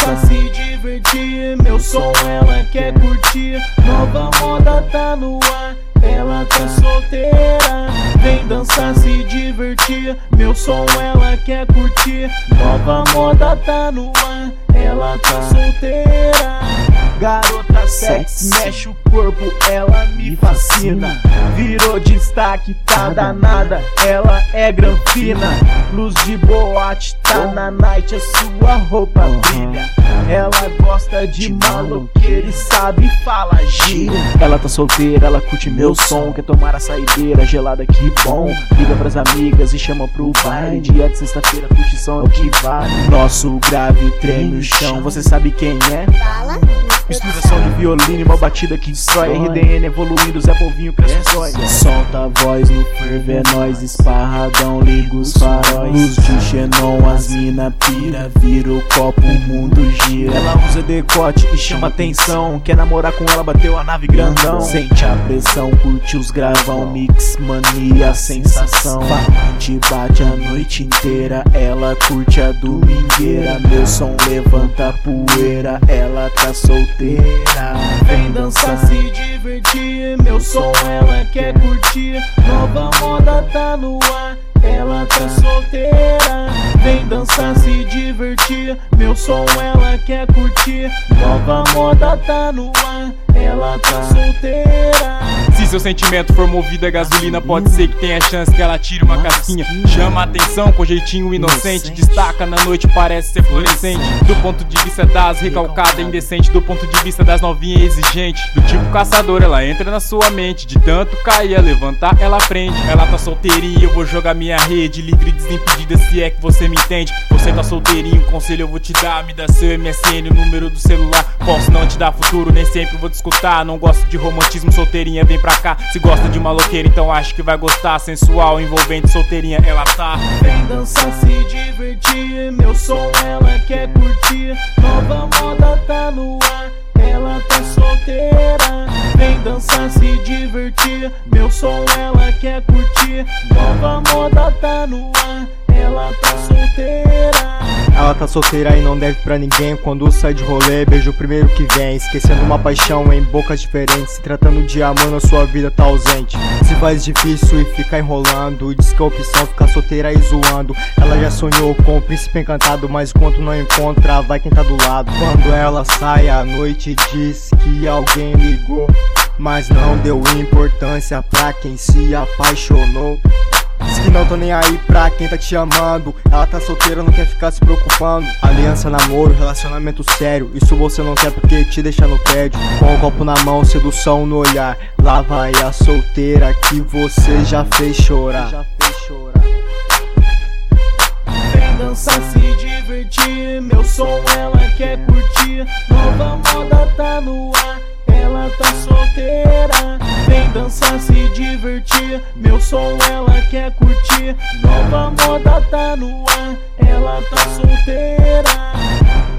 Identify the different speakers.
Speaker 1: dançar, se divertir. Meu som ela quer curtir. Nova moda tá no ar, ela tá solteira. Vem dançar, se divertir. Meu som ela quer curtir. Nova moda tá no ar, ela tá solteira. Garota sexy, mexe o corpo, ela me fascina. Virou destaque, tá danada, ela é granfina. Luz de boate, tá na night, a sua roupa brilha. Ela gosta de maloqueira e sabe falar gíria. Ela tá solteira, ela curte meu som. Quer tomar a saideira gelada, que bom. Liga pras amigas e chama pro baile. Dia de sexta-feira, curtição é o que vale. Nosso grave treme o chão, você sabe quem é?
Speaker 2: Fala.
Speaker 1: Misturação de violino e uma batida que destrói. RDN evoluindo, Zé Povinho cresce. Solta a voz no fervo, é nóis, esparradão, liga os faróis. Luz de xenon, as mina pira, vira o copo, o mundo gira. Ela usa decote e chama atenção. Quer namorar com ela, bateu a nave grandão. Sente a pressão, curte os gravão, mix mania, sensação. Te bate a noite inteira, ela curte a domingueira. Meu som levanta a poeira, ela tá solteira. Vem dançar, se divertir. Meu som ela quer curtir. Nova moda tá no ar, ela tá solteira. Vem dançar, se divertir. Meu som ela quer curtir. Nova moda tá no ar, ela tá solteira.
Speaker 3: Se seu sentimento for movido a gasolina, pode ser que tenha chance que ela tire uma casquinha. Chama a atenção com jeitinho inocente. Destaca na noite, parece ser fluorescente. Do ponto de vista das recalcadas, indecente. Do ponto de vista das novinhas exigentes. Do tipo caçador, ela entra na sua mente. De tanto cair, levantar, ela prende. Ela tá solteirinha, eu vou jogar minha rede. Livre e desimpedida, se é que você me entende. Você tá solteirinho, conselho eu vou te dar. Me dá seu MSN, o número do celular. Posso não te dar futuro, nem sempre vou te escutar. Não gosto de romantismo, solteirinha, vem pra cá. Se gosta de maloqueira, então acho que vai gostar. Sensual, envolvente, solteirinha, ela tá.
Speaker 1: Vem dançar, se divertir. Meu som ela quer curtir. Nova moda tá no ar, ela tá solteira. Vem dançar, se divertir. Meu som ela quer curtir. Nova moda tá no ar, ela tá solteira.
Speaker 4: Ela tá solteira e não deve pra ninguém. Quando sai de rolê, beija o primeiro que vem. Esquecendo uma paixão em bocas diferentes. Se tratando de amor, na sua vida tá ausente. Se faz difícil e fica enrolando, diz que a opção ficar solteira e zoando. Ela já sonhou com o príncipe encantado, mas enquanto não encontra, vai quem tá do lado. Quando ela sai à noite, diz que alguém ligou, mas não deu importância pra quem se apaixonou. Diz que não tô nem aí pra quem tá te amando. Ela tá solteira, não quer ficar se preocupando. Aliança, namoro, relacionamento sério, isso você não quer porque te deixa no tédio. Com o copo na mão, sedução no olhar. Lá vai a solteira que você já fez chorar.
Speaker 1: Vem dançar, se divertir. Meu som ela quer curtir. Nova moda tá no ar, ela tá solteira. Vem dançar, se divertir. Meu som ela quer curtir. Nova moda tá no ar, ela tá solteira.